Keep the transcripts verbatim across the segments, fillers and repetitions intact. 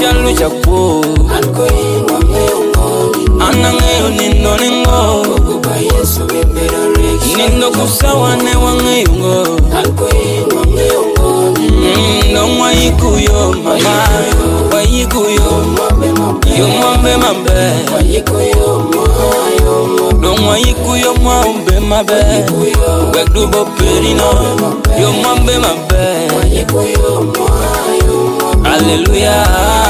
chalu chapo Anko inwa meongo Anangeyo nindo ningo Kuba Yesu bembera resha Nindo kusawane wangeyungo Anko inwa meongo Ndo wayikuyo mama Wayikuyo Yo mwambe mabe Wayikuyo mwa Ndo wayikuyo mwambe mabe Wekdubo perino Yo mwambe mabe Wayikuyo mwa Hallelujah.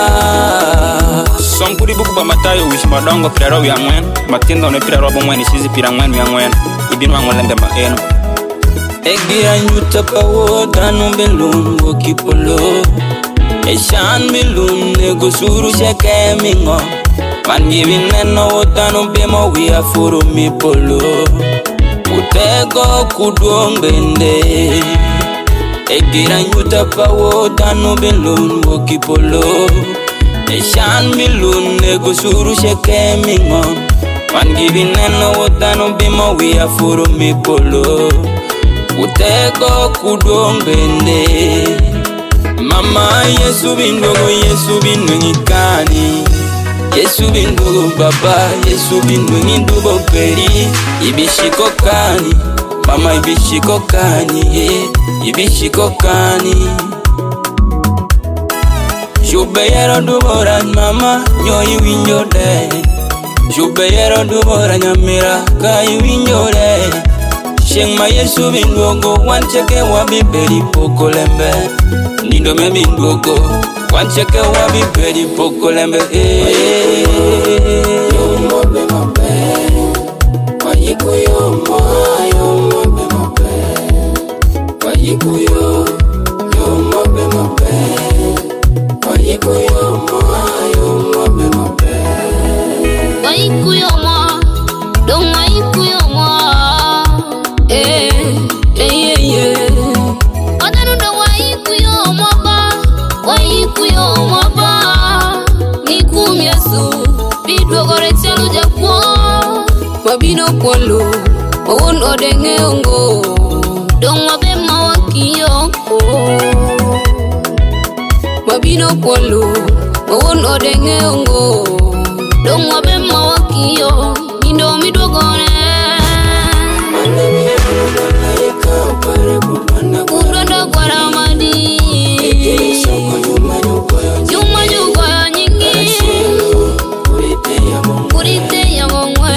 Som kuri buku ba Matayo wish madongo piraro ya ngwen matindo ne piraro bo ngwen isizi pira ngwen ya ngwen ibinu ngwen lembe ma eno Egira nyuta pawo danu belun wokipolo Eshan belun nego suru sheke mingo Man giving neno danu bemo we are for me polo Utego kudong bende Egira nyuta pawo danu belun wokipolo Eshan belun nego suru sheke mingo Man giving neno danu bemo we are for me polo Utego kudongende Mama Yesu bindogo Yesu binwengikani Yesu bindogo baba Yesu binwengindubo peri Ibishikokani Mama ibishikokani yeah. Ibishikokani Jubeyero duboran mama Nyoyi winjode Jubeyero duboran nyamira Kayi winjode Sheng ma Yesu bindogo wancheke wabiberi pokolembe Nindo me bindogo wancheke wabiberi pokolembe Yo mwambe mabe Wayikuyo mwa Yo mwambe mabe Wayikuyo Yo mwambe mabe Wayikuyo mwa Yo mwambe mabe Wayikuyo mwa Dong wayikuyo mwa Eh, eh, yeah, yeah. Odanu ndo wayikuyo mwa ba Wayikuyo mwa ba Nikum Yesu Bidwo gore chelu jakwo Wabino kwalo Wawon odenge ongo Dong wabema wakiyoko Wabino kwalo Wawon odenge ongo Dong wabema wakiyo Nindo midwo gore Kudondo kwa ramadi Juma jugoyo nyingi Kurite ya mongwe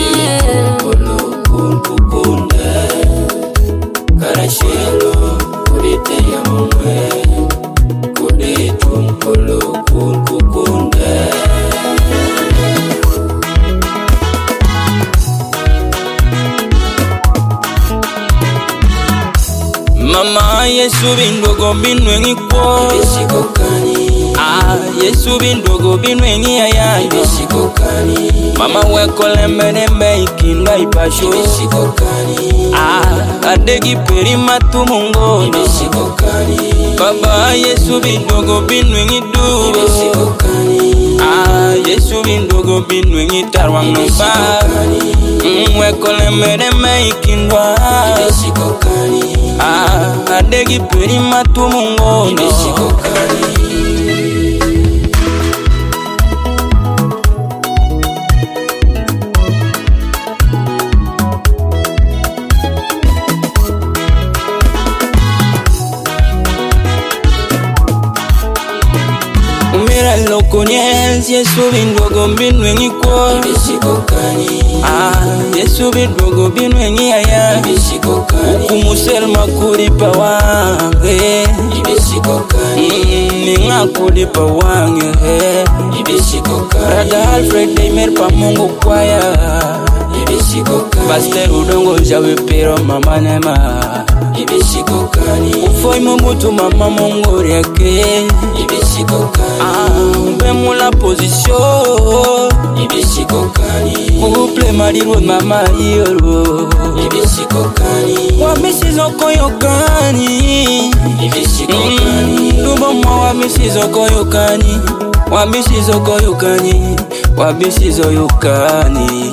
Karashelo Kurite ya mongwe Kuditu mkolo kunkukunde Mama Yesu bindogo binwengi kwa Ibishikokani Ah Yesu bindogo binwengi ayayo Ibishikokani Mama weko lembe nembe ikinda ipasho Ibishikokani Ah adegi peri matumungo Ibishikokani Baba Yesu bindogo binwengi dubo Ibishikokani Ah Yesu bindogo binwengi tarwang nomba Weko lembe nembe ikindwa Ibishikokani Ah adegi peri matumungo Ibishikokani Umira loko nyezi Yesu bindogo binwengi kwa Ibishikokani Ah Yesu bindogo binwengi aya Ibishikokani Ukumusel makuri pa wange Ibishikokani Ninga kuri pa wange Ibishikokani Brada Alfred Daimer pa mungu kwaya Ibishikokani Pastor udongo jawe pero mama nema Ibishikokani Ufoi mumutu mama mungu reke Ibishikokani Ah Bemula position Ibishikokani Uple mariru mama yoro Ibishikokani Wamisizo koyokani Ibishikokani Lubo mwa wamisizo koyokani Wamisizo koyokani Wamisizo yokani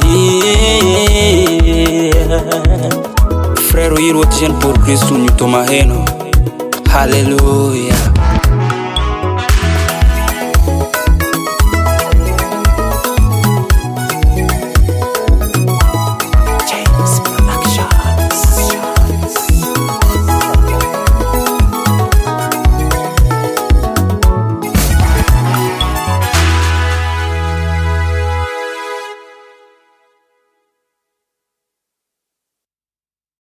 Frère Yiro Tien pour Christ nous tomaheno Hallelujah.